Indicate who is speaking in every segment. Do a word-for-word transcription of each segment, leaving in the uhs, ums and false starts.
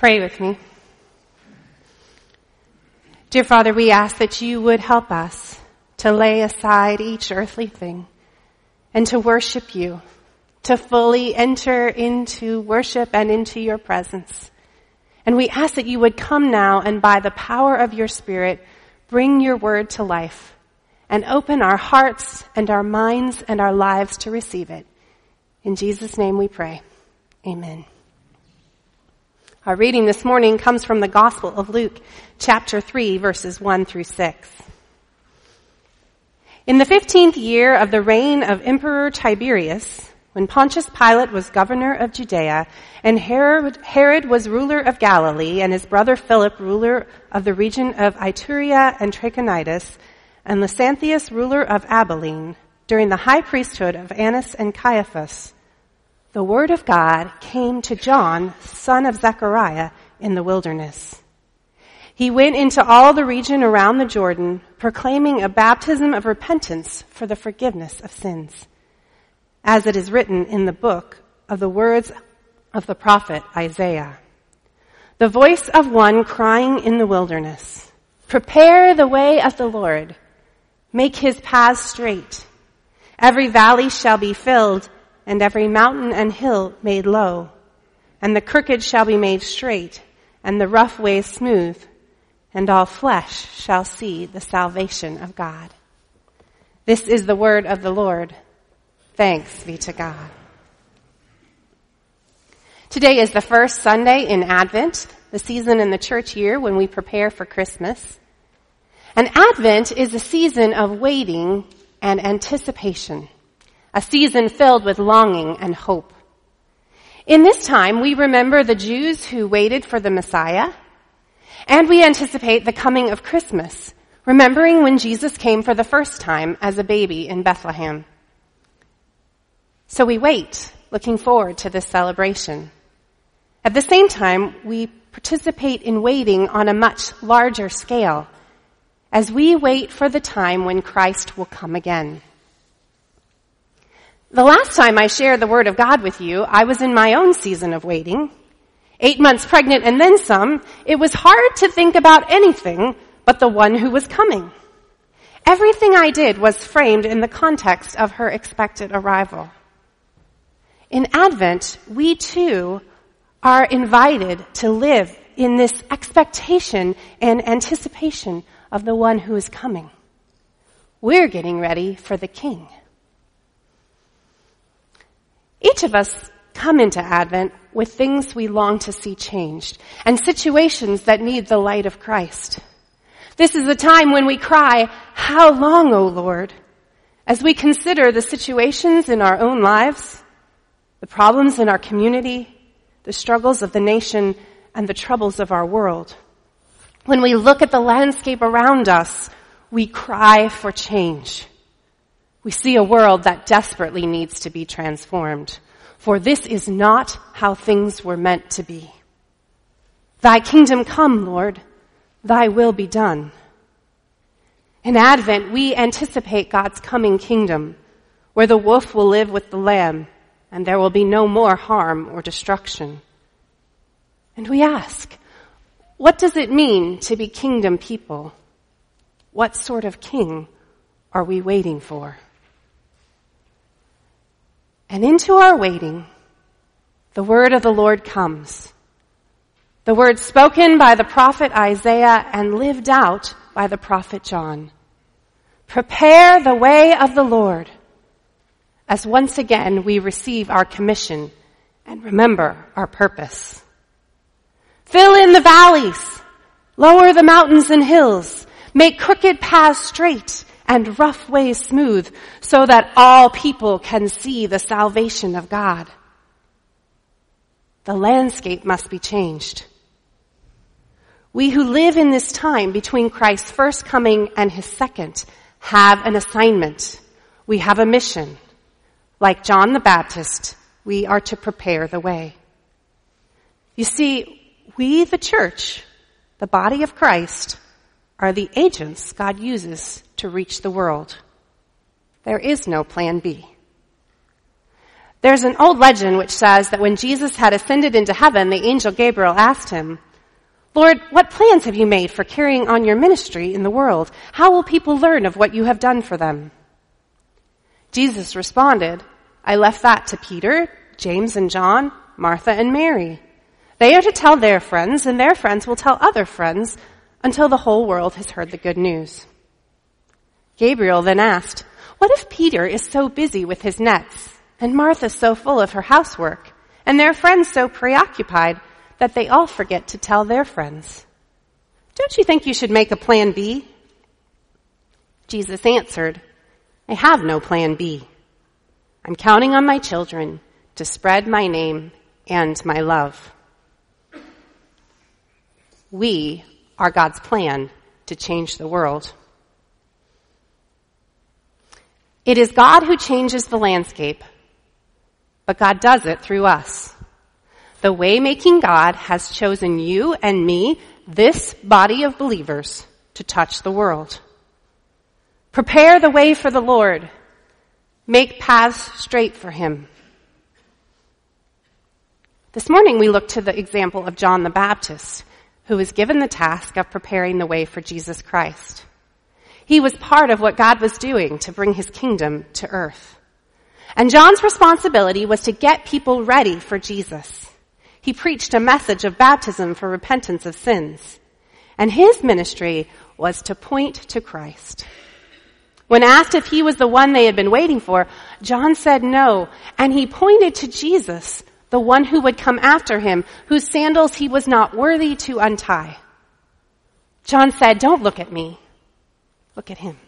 Speaker 1: Pray with me. Dear Father, we ask that you would help us to lay aside each earthly thing and to worship you, to fully enter into worship and into your presence. And we ask that you would come now and by the power of your Spirit, bring your word to life and open our hearts and our minds and our lives to receive it. In Jesus' name we pray. Amen. Our reading this morning comes from the Gospel of Luke, chapter three, verses one through six. In the fifteenth year of the reign of Emperor Tiberius, when Pontius Pilate was governor of Judea, and Herod, Herod was ruler of Galilee, and his brother Philip ruler of the region of Iturea and Trachonitis, and Lysanthius ruler of Abilene, during the high priesthood of Annas and Caiaphas, the word of God came to John, son of Zechariah, in the wilderness. He went into all the region around the Jordan, proclaiming a baptism of repentance for the forgiveness of sins, as it is written in the book of the words of the prophet Isaiah. The voice of one crying in the wilderness, "Prepare the way of the Lord, make his paths straight. Every valley shall be filled, and every mountain and hill made low. And the crooked shall be made straight, and the rough ways smooth, and all flesh shall see the salvation of God." This is the word of the Lord. Thanks be to God. Today is the first Sunday in Advent, the season in the church year when we prepare for Christmas. And Advent is a season of waiting and anticipation, a season filled with longing and hope. In this time, we remember the Jews who waited for the Messiah, and we anticipate the coming of Christmas, remembering when Jesus came for the first time as a baby in Bethlehem. So we wait, looking forward to this celebration. At the same time, we participate in waiting on a much larger scale, as we wait for the time when Christ will come again. The last time I shared the Word of God with you, I was in my own season of waiting. Eight months pregnant and then some, it was hard to think about anything but the one who was coming. Everything I did was framed in the context of her expected arrival. In Advent, we too are invited to live in this expectation and anticipation of the one who is coming. We're getting ready for the King. Each of us come into Advent with things we long to see changed and situations that need the light of Christ. This is a time when we cry, "How long, O Lord?" as we consider the situations in our own lives, the problems in our community, the struggles of the nation, and the troubles of our world. When we look at the landscape around us, we cry for change. We see a world that desperately needs to be transformed, for this is not how things were meant to be. Thy kingdom come, Lord, thy will be done. In Advent, we anticipate God's coming kingdom, where the wolf will live with the lamb, and there will be no more harm or destruction. And we ask, what does it mean to be kingdom people? What sort of king are we waiting for? And into our waiting, the word of the Lord comes. The word spoken by the prophet Isaiah and lived out by the prophet John. Prepare the way of the Lord, as once again we receive our commission and remember our purpose. Fill in the valleys, lower the mountains and hills, make crooked paths straight and rough ways smooth, so that all people can see the salvation of God. The landscape must be changed. We who live in this time between Christ's first coming and his second have an assignment. We have a mission. Like John the Baptist, we are to prepare the way. You see, we, the church, the body of Christ, are the agents God uses to reach the world. There is no plan B. There's an old legend which says that when Jesus had ascended into heaven, the angel Gabriel asked him, "Lord, what plans have you made for carrying on your ministry in the world? How will people learn of what you have done for them?" Jesus responded, "I left that to Peter, James and John, Martha and Mary. They are to tell their friends, and their friends will tell other friends until the whole world has heard the good news." Gabriel then asked, "What if Peter is so busy with his nets, and Martha so full of her housework, and their friends so preoccupied that they all forget to tell their friends? Don't you think you should make a plan B?" Jesus answered, "I have no plan B. I'm counting on my children to spread my name and my love." We are God's plan to change the world. It is God who changes the landscape, but God does it through us. The way-making God has chosen you and me, this body of believers, to touch the world. Prepare the way for the Lord. Make paths straight for him. This morning we looked to the example of John the Baptist, who was given the task of preparing the way for Jesus Christ. He was part of what God was doing to bring his kingdom to earth. And John's responsibility was to get people ready for Jesus. He preached a message of baptism for repentance of sins. And his ministry was to point to Christ. When asked if he was the one they had been waiting for, John said no, and he pointed to Jesus, the one who would come after him, whose sandals he was not worthy to untie. John said, "Don't look at me. Look at him."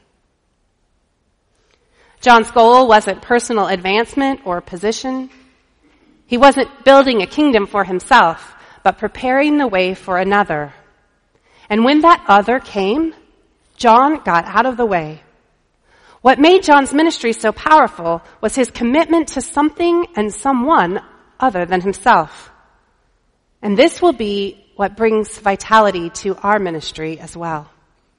Speaker 1: John's goal wasn't personal advancement or position. He wasn't building a kingdom for himself, but preparing the way for another. And when that other came, John got out of the way. What made John's ministry so powerful was his commitment to something and someone other than himself. And this will be what brings vitality to our ministry as well.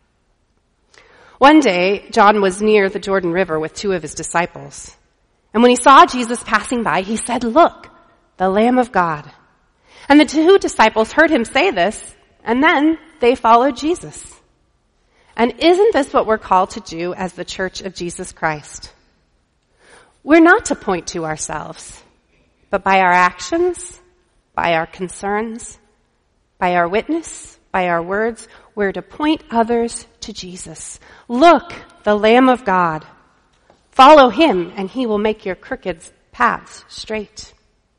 Speaker 1: One day, John was near the Jordan River with two of his disciples. And when he saw Jesus passing by, he said, "Look, the Lamb of God." And the two disciples heard him say this, and then they followed Jesus. And isn't this what we're called to do as the Church of Jesus Christ? We're not to point to ourselves, but by our actions, by our concerns, by our witness, by our words, we're to point others to Jesus. Look, the Lamb of God. Follow him, and he will make your crooked paths straight.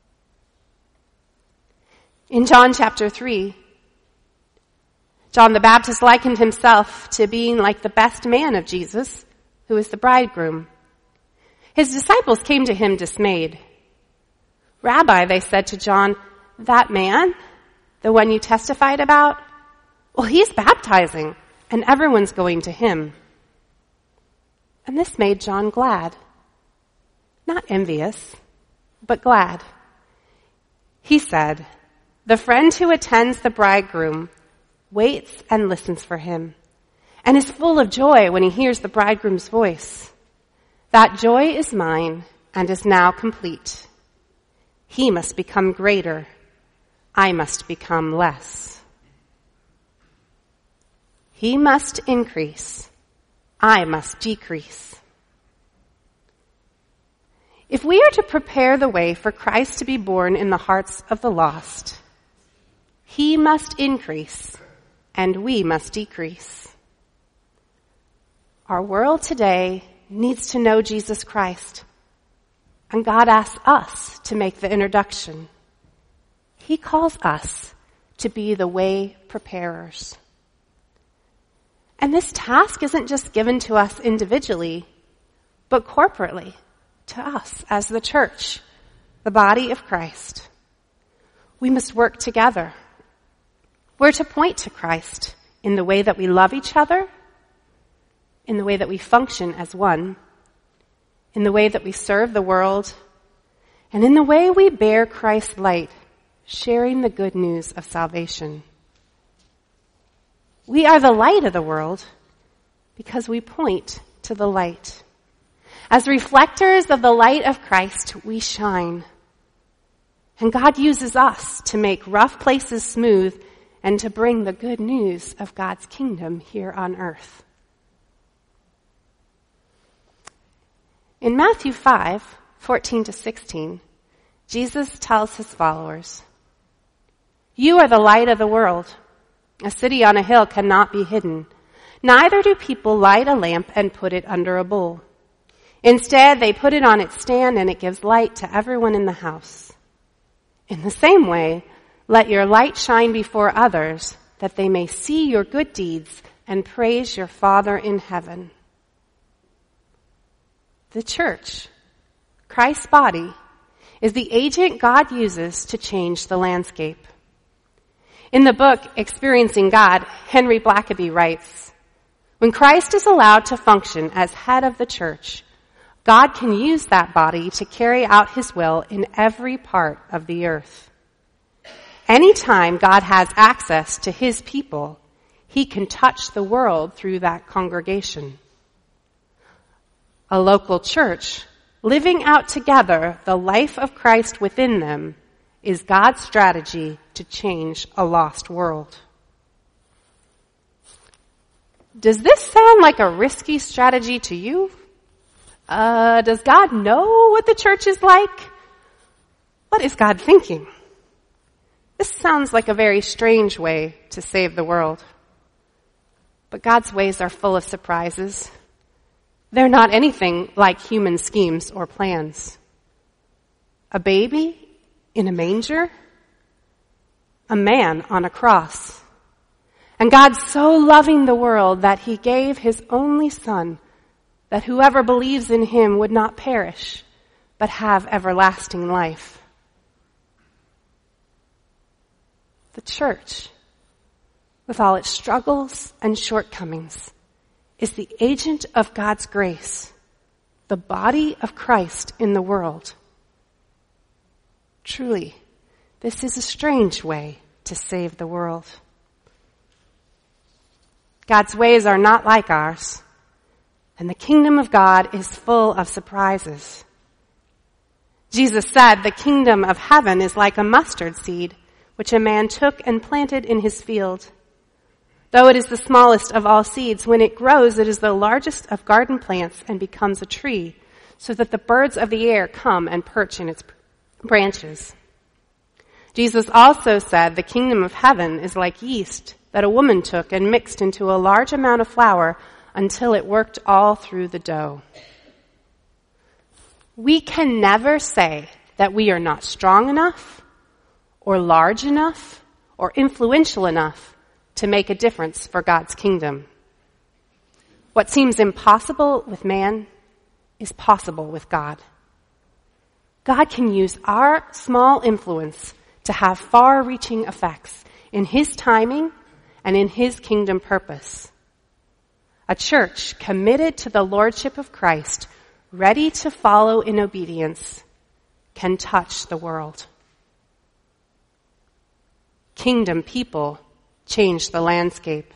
Speaker 1: In John chapter three, John the Baptist likened himself to being like the best man of Jesus, who is the bridegroom. His disciples came to him dismayed. "Rabbi," they said to John, "that man, the one you testified about, well, he's baptizing, and everyone's going to him." And this made John glad. Not envious, but glad. He said, "The friend who attends the bridegroom waits and listens for him, and is full of joy when he hears the bridegroom's voice. That joy is mine and is now complete. He must become greater. I must become less. He must increase. I must decrease." If we are to prepare the way for Christ to be born in the hearts of the lost, he must increase and we must decrease. Our world today needs to know Jesus Christ, and God asks us to make the introduction. He calls us to be the way preparers. And this task isn't just given to us individually, but corporately to us as the church, the body of Christ. We must work together. We're to point to Christ in the way that we love each other, in the way that we function as one, in the way that we serve the world, and in the way we bear Christ's light, sharing the good news of salvation. We are the light of the world because we point to the light. As reflectors of the light of Christ, we shine. And God uses us to make rough places smooth and to bring the good news of God's kingdom here on earth. In Matthew five, fourteen to sixteen, Jesus tells his followers, "You are the light of the world. A city on a hill cannot be hidden. Neither do people light a lamp and put it under a bowl. Instead, they put it on its stand and it gives light to everyone in the house. In the same way, let your light shine before others, that they may see your good deeds and praise your Father in heaven." The church, Christ's body, is the agent God uses to change the landscape. In the book, Experiencing God, Henry Blackaby writes, "When Christ is allowed to function as head of the church, God can use that body to carry out his will in every part of the earth. Anytime God has access to his people, he can touch the world through that congregation. A local church, living out together the life of Christ within them, is God's strategy to change a lost world." Does this sound like a risky strategy to you? Uh, does God know what the church is like? What is God thinking? This sounds like a very strange way to save the world. But God's ways are full of surprises. They're not anything like human schemes or plans. A baby in a manger? A man on a cross. And God so loving the world that he gave his only Son, that whoever believes in him would not perish, but have everlasting life. The church, with all its struggles and shortcomings, is the agent of God's grace, the body of Christ in the world. Truly, this is a strange way to save the world. God's ways are not like ours, and the kingdom of God is full of surprises. Jesus said the kingdom of heaven is like a mustard seed, which a man took and planted in his field. Though it is the smallest of all seeds, when it grows, it is the largest of garden plants and becomes a tree, so that the birds of the air come and perch in its branches. Jesus also said the kingdom of heaven is like yeast that a woman took and mixed into a large amount of flour until it worked all through the dough. We can never say that we are not strong enough or large enough or influential enough to make a difference for God's kingdom. What seems impossible with man is possible with God. God can use our small influence to have far-reaching effects in his timing and in his kingdom purpose. A church committed to the lordship of Christ, ready to follow in obedience, can touch the world. Kingdom people change the landscape.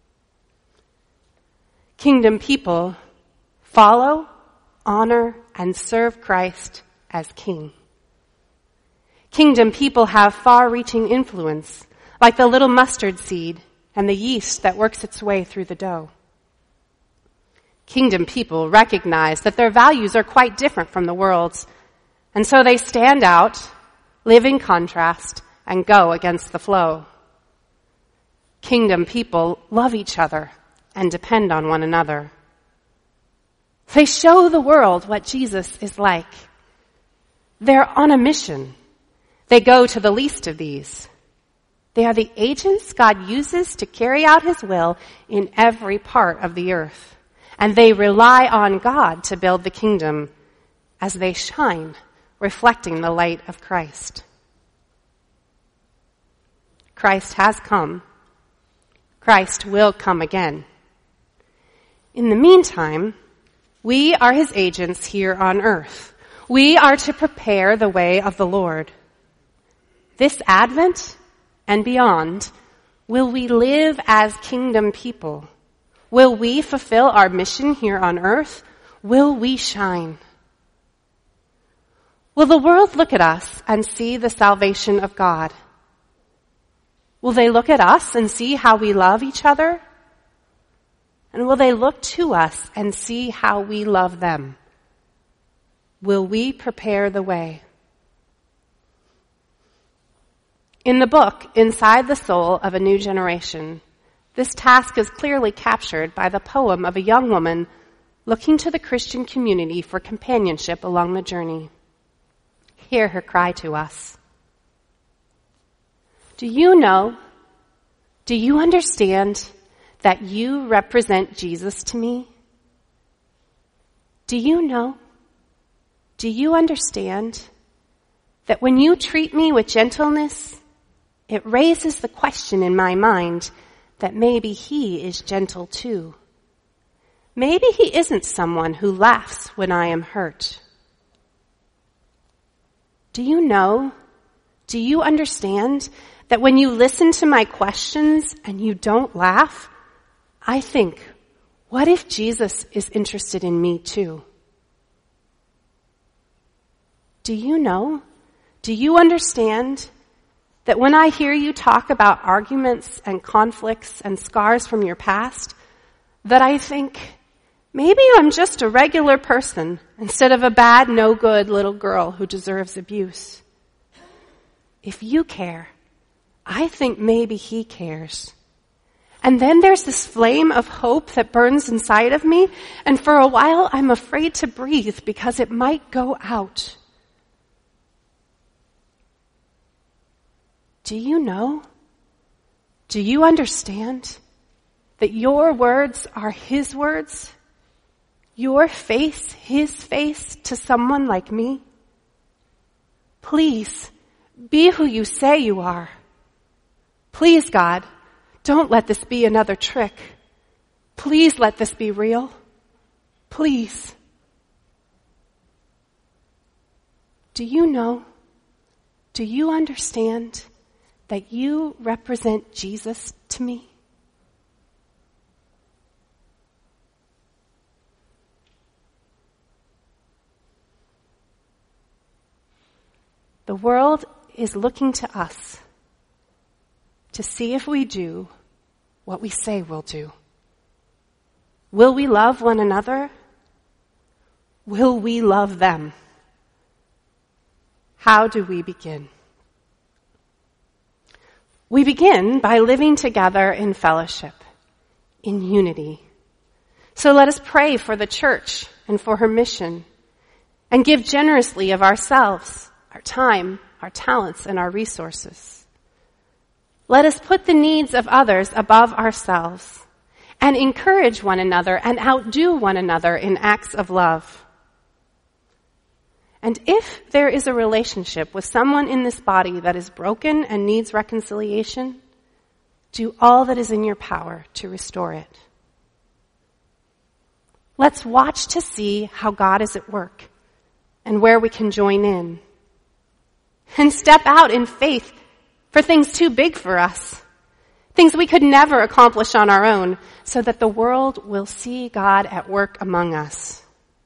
Speaker 1: Kingdom people follow, honor, and serve Christ as King. Kingdom people have far-reaching influence, like the little mustard seed and the yeast that works its way through the dough. Kingdom people recognize that their values are quite different from the world's, and so they stand out, live in contrast, and go against the flow. Kingdom people love each other and depend on one another. They show the world what Jesus is like. They're on a mission. They go to the least of these. They are the agents God uses to carry out his will in every part of the earth. And they rely on God to build the kingdom as they shine, reflecting the light of Christ. Christ has come. Christ will come again. In the meantime, we are his agents here on earth. We are to prepare the way of the Lord. This Advent and beyond, will we live as kingdom people? Will we fulfill our mission here on earth, Will we shine? Will the world look at us and see the salvation of God? Will they look at us and see how we love each other? And will they look to us and see how we love them? Will we prepare the way? In the book, Inside the Soul of a New Generation, this task is clearly captured by the poem of a young woman looking to the Christian community for companionship along the journey. Hear her cry to us. Do you know, do you understand that you represent Jesus to me? Do you know, do you understand that when you treat me with gentleness, it raises the question in my mind that maybe he is gentle too. Maybe he isn't someone who laughs when I am hurt. Do you know, do you understand that when you listen to my questions and you don't laugh, I think, what if Jesus is interested in me too? Do you know, do you understand that when I hear you talk about arguments and conflicts and scars from your past, that I think, maybe I'm just a regular person instead of a bad, no good little girl who deserves abuse? If you care, I think maybe he cares. And then there's this flame of hope that burns inside of me, and for a while I'm afraid to breathe because it might go out. Do you know? Do you understand that your words are his words? Your face, his face to someone like me? Please, be who you say you are. Please, God, don't let this be another trick. Please let this be real. Please. Do you know? Do you understand that you represent Jesus to me? The world is looking to us to see if we do what we say we'll do. Will we love one another? Will we love them? How do we begin? We begin by living together in fellowship, in unity. So let us pray for the church and for her mission, and give generously of ourselves, our time, our talents, and our resources. Let us put the needs of others above ourselves and encourage one another and outdo one another in acts of love. And if there is a relationship with someone in this body that is broken and needs reconciliation, do all that is in your power to restore it. Let's watch to see how God is at work and where we can join in. And step out in faith for things too big for us, things we could never accomplish on our own, so that the world will see God at work among us.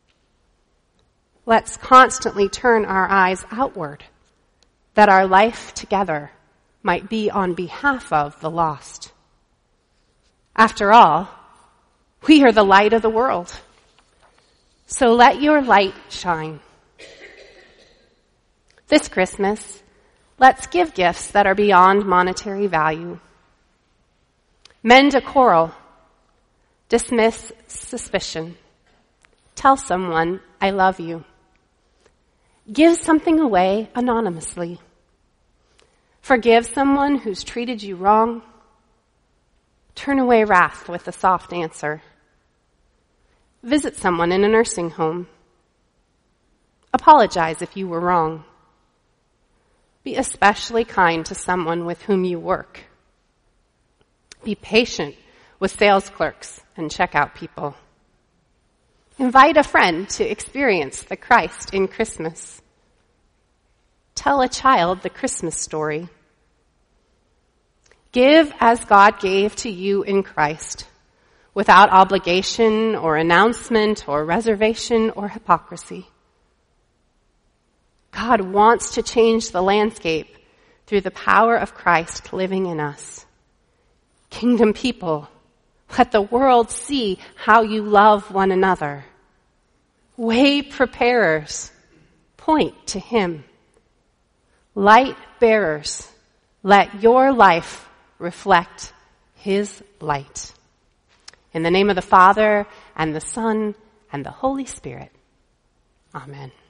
Speaker 1: Let's constantly turn our eyes outward, that our life together might be on behalf of the lost. After all, we are the light of the world. So let your light shine. This Christmas, let's give gifts that are beyond monetary value. Mend a quarrel. Dismiss suspicion. Tell someone, I love you. Give something away anonymously. Forgive someone who's treated you wrong. Turn away wrath with a soft answer. Visit someone in a nursing home. Apologize if you were wrong. Be especially kind to someone with whom you work. Be patient with sales clerks and checkout people. Invite a friend to experience the Christ in Christmas. Tell a child the Christmas story. Give as God gave to you in Christ, without obligation or announcement or reservation or hypocrisy. God wants to change the landscape through the power of Christ living in us. Kingdom people, let the world see how you love one another. Way preparers, point to Him. Light bearers, let your life reflect His light. In the name of the Father, and the Son, and the Holy Spirit. Amen.